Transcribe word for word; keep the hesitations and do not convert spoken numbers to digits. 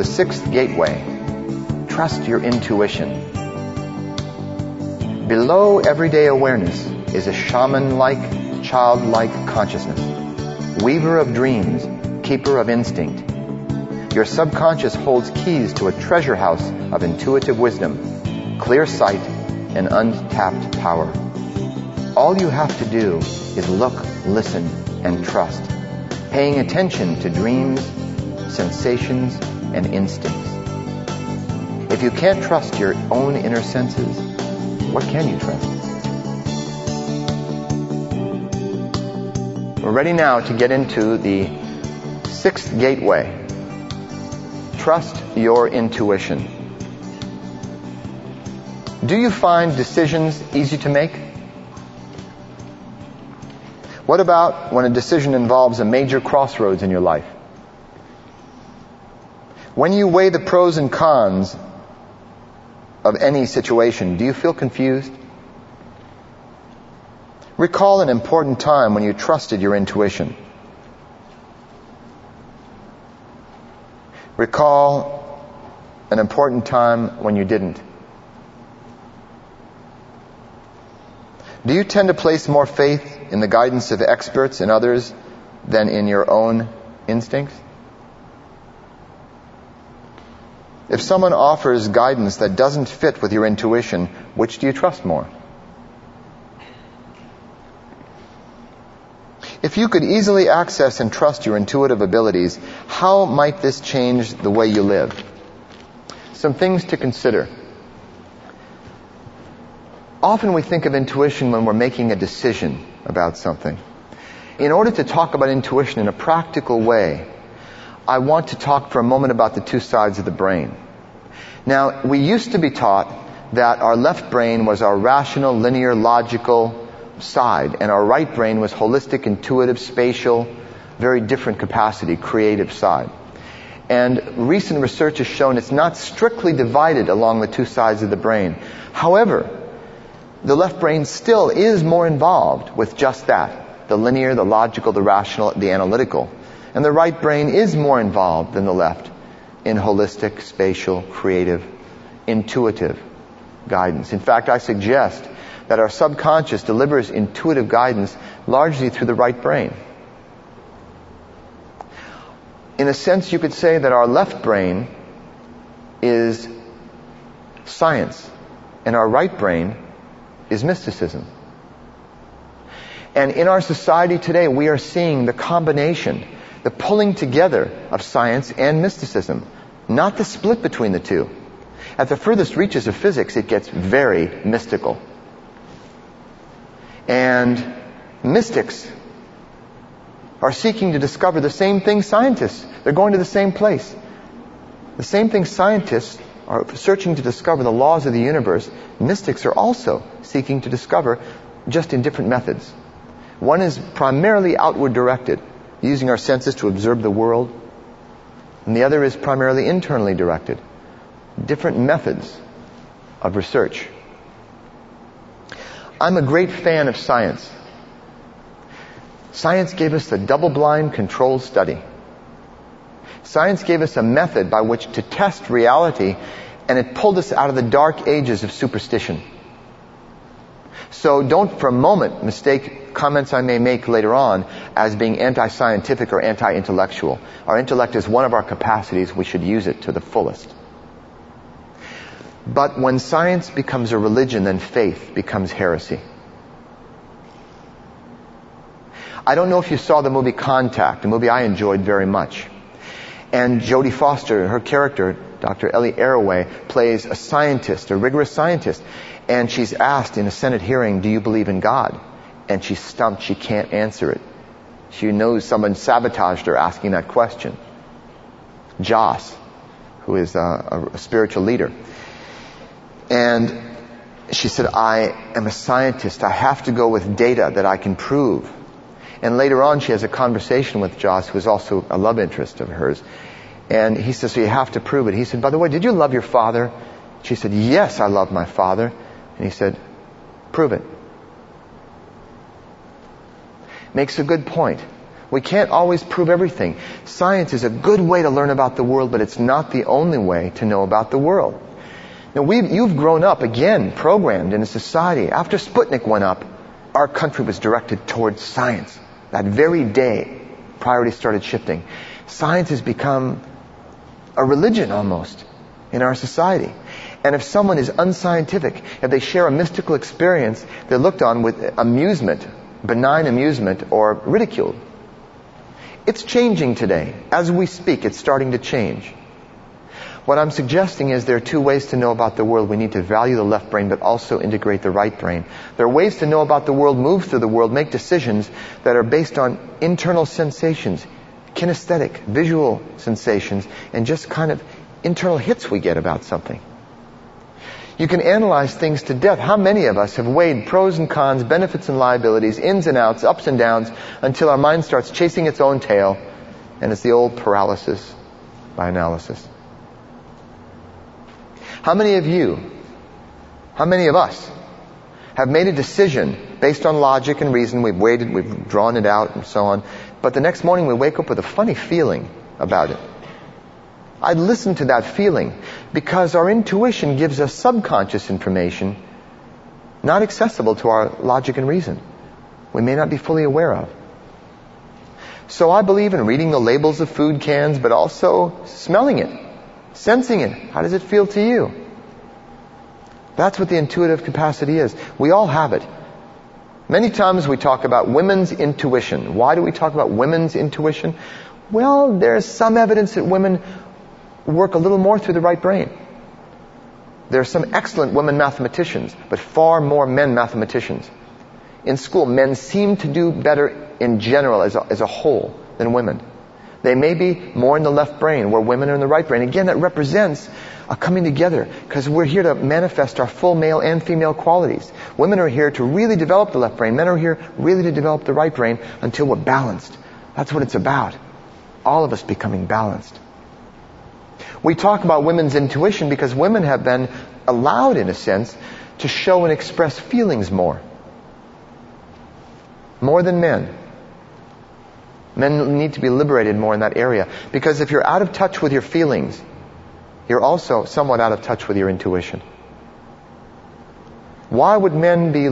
the sixth gateway. Trust your intuition. Below everyday awareness is a shaman-like, childlike consciousness, weaver of dreams, keeper of instinct. Your subconscious holds keys to a treasure house of intuitive wisdom, clear sight, and untapped power. All you have to do is look, listen, and trust, paying attention to dreams, sensations, and instincts. If you can't trust your own inner senses, what can you trust? We're ready now to get into the sixth gateway. Trust your intuition. Do you find decisions easy to make? What about when a decision involves a major crossroads in your life? When you weigh the pros and cons of any situation, do you feel confused? Recall an important time when you trusted your intuition. Recall an important time when you didn't. Do you tend to place more faith in the guidance of experts and others than in your own instincts? If someone offers guidance that doesn't fit with your intuition, which do you trust more? If you could easily access and trust your intuitive abilities, how might this change the way you live? Some things to consider. Often we think of intuition when we're making a decision about something. In order to talk about intuition in a practical way, I want to talk for a moment about the two sides of the brain. Now, we used to be taught that our left brain was our rational, linear, logical side, and our right brain was holistic, intuitive, spatial, very different capacity, creative side. And recent research has shown it's not strictly divided along the two sides of the brain. However, the left brain still is more involved with just that, the linear, the logical, the rational, the analytical. And the right brain is more involved than the left in holistic, spatial, creative, intuitive guidance. In fact, I suggest that our subconscious delivers intuitive guidance largely through the right brain. In a sense, you could say that our left brain is science, and our right brain is mysticism. And in our society today, we are seeing the combination, the pulling together of science and mysticism, not the split between the two. At the furthest reaches of physics, it gets very mystical. And mystics are seeking to discover the same thing scientists. They're going to the same place. The same thing scientists are searching to discover the laws of the universe. Mystics are also seeking to discover, just in different methods. One is primarily outward directed, using our senses to observe the world. And the other is primarily internally directed. Different methods of research. I'm a great fan of science. Science gave us the double-blind controlled study. Science gave us a method by which to test reality, and it pulled us out of the dark ages of superstition. So don't for a moment mistake comments I may make later on as being anti-scientific or anti-intellectual. Our intellect is one of our capacities. We should use it to the fullest. But when science becomes a religion, then faith becomes heresy. I don't know if you saw the movie Contact, a movie I enjoyed very much. And Jodie Foster, her character, Doctor Ellie Arroway, plays a scientist, a rigorous scientist. And she's asked in a Senate hearing, do you believe in God? And she's stumped. She can't answer it. She knows someone sabotaged her asking that question. Joss, who is a, a spiritual leader. And she said, I am a scientist. I have to go with data that I can prove. And later on, she has a conversation with Joss, who is also a love interest of hers. And he says, so you have to prove it. He said, by the way, did you love your father? She said, yes, I love my father. And he said, prove it. Makes a good point. We can't always prove everything. Science is a good way to learn about the world, but it's not the only way to know about the world. Now, we've, you've grown up, again, programmed in a society. After Sputnik went up, our country was directed towards science. That very day, priorities started shifting. Science has become a religion almost in our society. And if someone is unscientific, if they share a mystical experience, they're looked on with amusement, benign amusement, or ridiculed. It's changing today. As we speak, it's starting to change. What I'm suggesting is there are two ways to know about the world. We need to value the left brain, but also integrate the right brain. There are ways to know about the world, move through the world, make decisions that are based on internal sensations, kinesthetic, visual sensations, and just kind of internal hits we get about something. You can analyze things to depth. How many of us have weighed pros and cons, benefits and liabilities, ins and outs, ups and downs, until our mind starts chasing its own tail, and it's the old paralysis by analysis. How many of you, how many of us, have made a decision based on logic and reason? We've waited, we've drawn it out and so on, but the next morning we wake up with a funny feeling about it. I'd listen to that feeling because our intuition gives us subconscious information not accessible to our logic and reason. We may not be fully aware of. So I believe in reading the labels of food cans, but also smelling it, sensing it. How does it feel to you? That's what the intuitive capacity is. We all have it. Many times we talk about women's intuition. Why do we talk about women's intuition? Well, there's some evidence that women work a little more through the right brain. There are some excellent women mathematicians, but far more men mathematicians. In school, men seem to do better in general as a, as a whole than women. They may be more in the left brain, where women are in the right brain. Again, that represents a coming together, because we're here to manifest our full male and female qualities. Women are here to really develop the left brain. Men are here really to develop the right brain until we're balanced. That's what it's about. All of us becoming balanced. We talk about women's intuition because women have been allowed, in a sense, to show and express feelings more. More than men. Men need to be liberated more in that area. Because if you're out of touch with your feelings, you're also somewhat out of touch with your intuition. Why would men be